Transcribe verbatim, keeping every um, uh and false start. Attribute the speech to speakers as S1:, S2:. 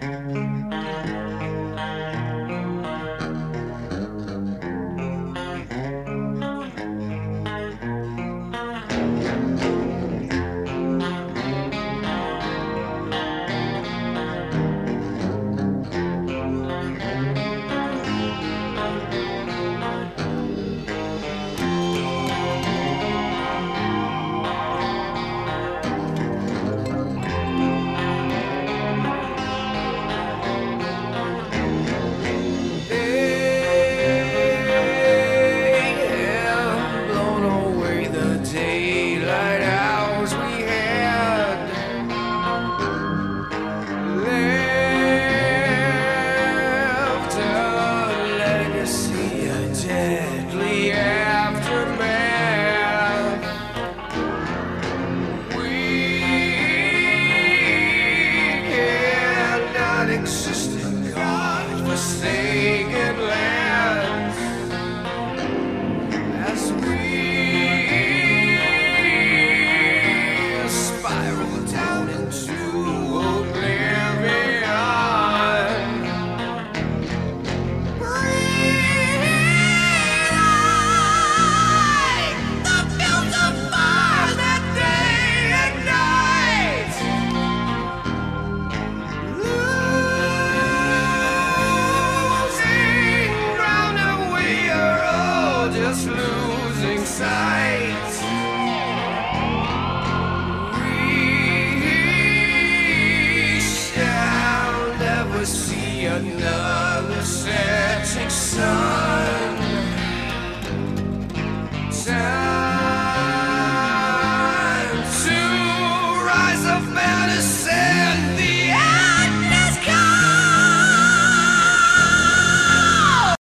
S1: Existing God-forsaken lands, as we spiral down into oblivion. Breathe like the filter fires that day and night. Just losing sight. We shall never see another.